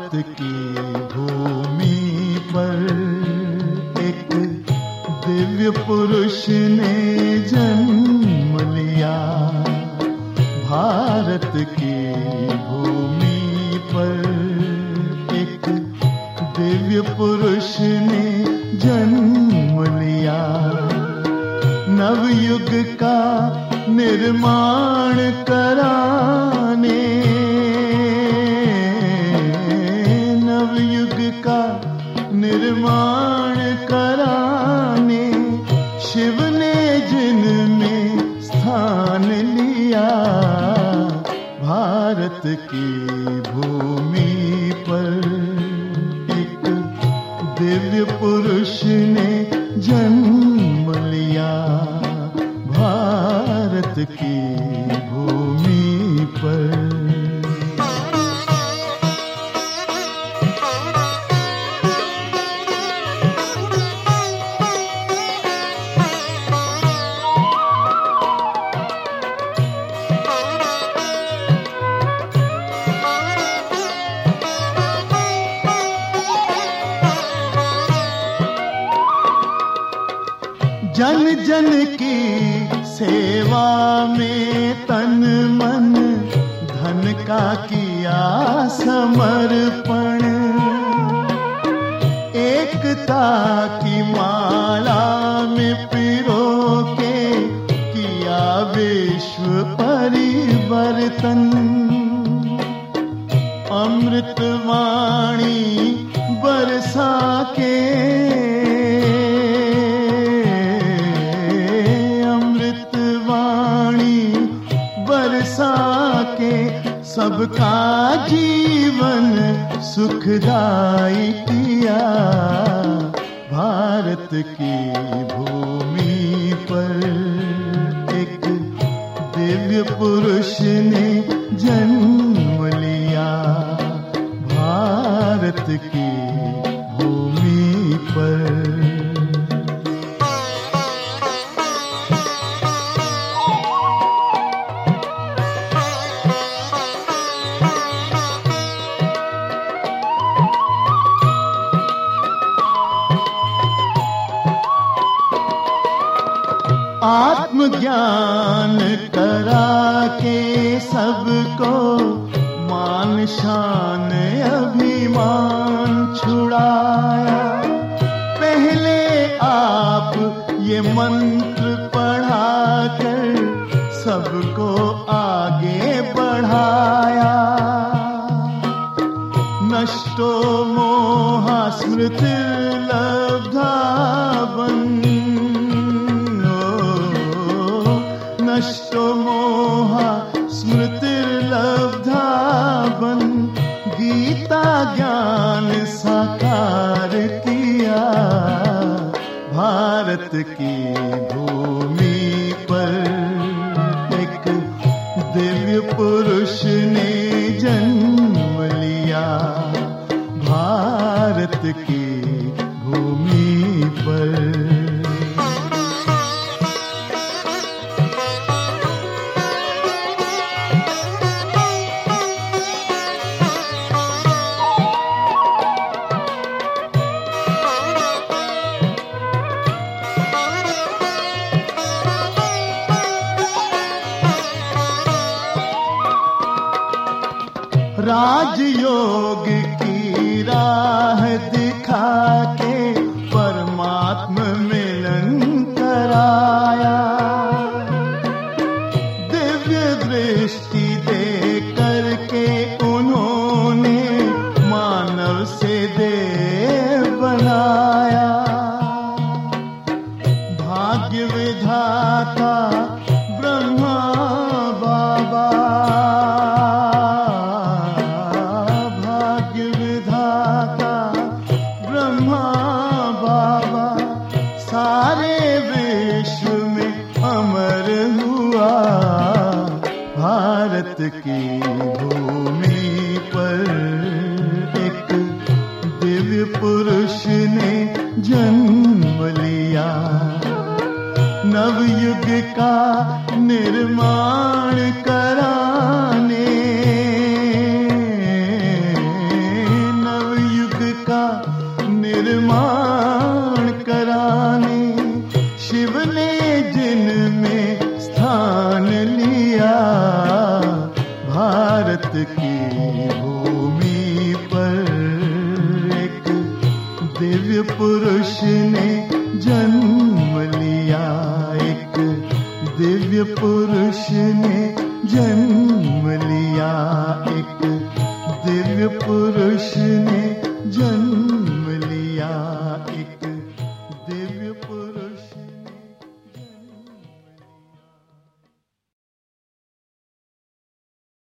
भारत की भूमि पर एक दिव्य पुरुष ने जन्म लिया। भारत की भूमि पर एक दिव्य पुरुष ने जन्म लिया। नवयुग का निर्माण कराने, नवयुग का निर्माण कराने शिव ने जिनमें स्थान लिया। भारत की भूमि पर एक दिव्य पुरुष ने जन्म लिया। भारत की भूमि पर जन जन की सेवा में तन मन धन का किया समर्पण। एकता की माला में पिरो के किया विश्व परिवर्तन। अमृत वाणी बरसा के, सबका जीवन सुखदाई किया। भारत की भूमि पर एक दिव्य पुरुष ने जन्म लिया। भारत की भूमि पर आत्मज्ञान करा के सबको मान शान अभिमान छुड़ाया। पहले आप ये मंत्र पढ़ा कर सबको आगे बढ़ाया। नष्टो मोहा स्मृतिर्लब्धा नष्टो मोहा स्मृतिर्लब्धा बन। गीता ज्ञान साकार किया। भारत की भूमि पर एक दिव्य पुरुष ने जन्म लिया। भारत की भूमि पर राजयोग की राह दिखा के परमात्मा मिलन कराया। दिव्य दृष्टि दे करके उन्होंने मानव से देव बनाया। भाग्य विधाता ब्रह्मा बाबा, सारे विश्व में अमर हुआ। भारत की भूमि पर एक दिव्य पुरुष ने जन्म लिया। नवयुग का निर्माण कराने, दिव्य पुरुष ने जन्म लिया, एक दिव्य पुरुष ने